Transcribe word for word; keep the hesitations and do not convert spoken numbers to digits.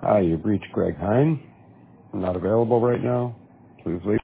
Hi, you've reached Greg Hine. I'm not available right now. Please leave.